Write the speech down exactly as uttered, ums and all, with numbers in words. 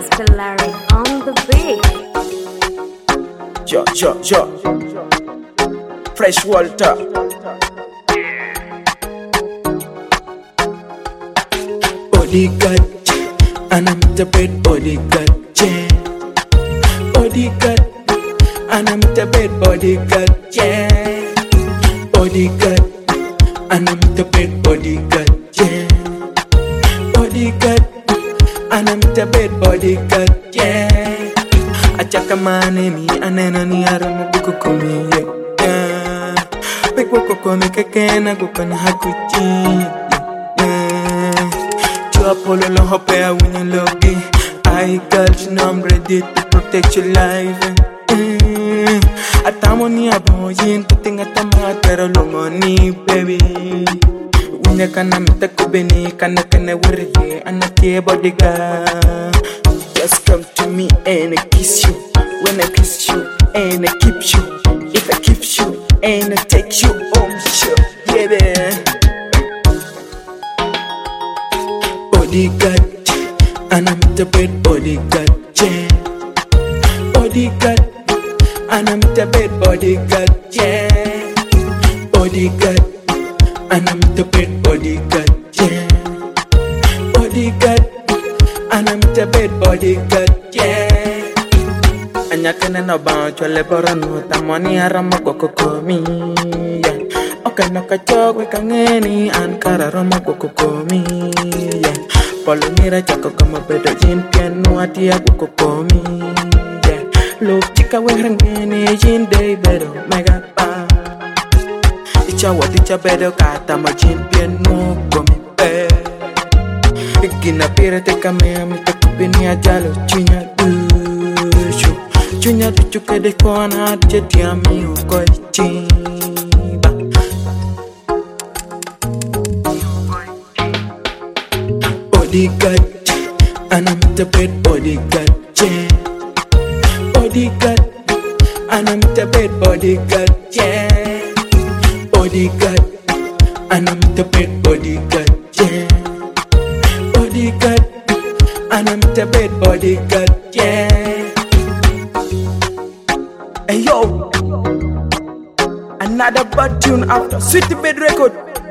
Mister Larry on the beat. Yo, yo, yo. Fresh Walter. Bodyguard, and I'm the bed bodyguard, yeah. Bodyguard, and I'm the bed bodyguard, yeah. Bodyguard, and I'm the bed bodyguard, yeah. Bodyguard, and I'm the bed bodyguard, yeah. Achaka mane mi anena ni aramu kukumi, yeah. Big wako komi kekena kukana hakuchi. Apollo lo hopea when you love me. I got you know I'm ready to protect your life. Mm. Atamoni aboyin tuting atama pero lo money baby. Unya kana mita kubeni kana kana worry anake bodyguard. Just come to me and I kiss you. When I kiss you and I keep you. If I keep you and I take you home, sure, baby. Bodyguard, and I'm the bed bodyguard, yeah. Bodyguard, and I'm the bed bodyguard, yeah. Bodyguard, and I'm the bed bodyguard, yeah. Bodyguard, and I'm the bed bodyguard, yeah. Anyakene no bound to leborano, tamoni arama kokomi, yeah. Okay, no kachok we kangeni and kararama kokomi, yeah. Polo mira chako kama bedo jin piano atia kokomi, yeah. Look chika we rangeni jin day bedo mega pa. Icha what icha bedo kata ma jin piano komi pe. Ikina pira te kame mi te kupini ajalo chunya duchu. Chunya duchu kede kona jeti ami ukoi chimba. Bodyguard, and I'm the bed bodyguard, yeah. Bodyguard, and I'm the bed bodyguard, yeah. Bodyguard, and I'm the bed bodyguard, yeah. Bodyguard, and I'm the bed bodyguard, yeah. Hey yo, another bad tune after Sweet Bed Record.